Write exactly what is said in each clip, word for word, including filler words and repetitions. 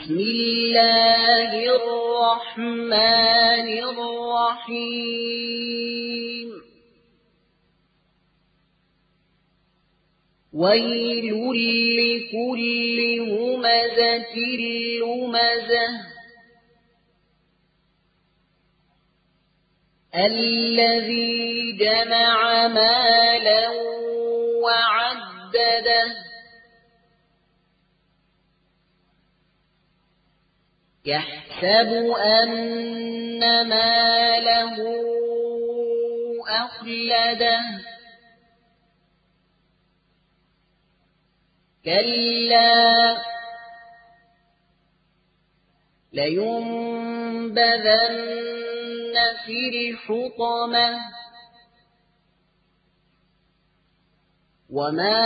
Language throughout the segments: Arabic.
بسم الله الرحمن الرحيم ويل لكل همزة لمزة الذي جمع مالا وعدده يحسب أن ماله أخلده كلا لينبذن في الحطمة وما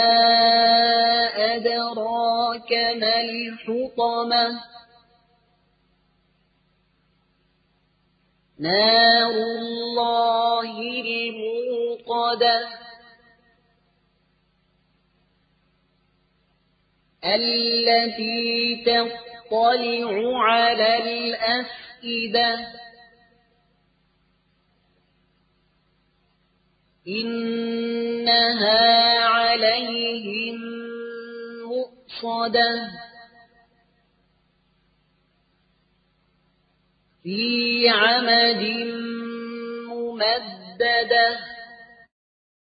أدراك ما الحطمة نار الله الموقدة التي تطلع على الأفئدة إنها عليهم مؤصدة في عمد ممددة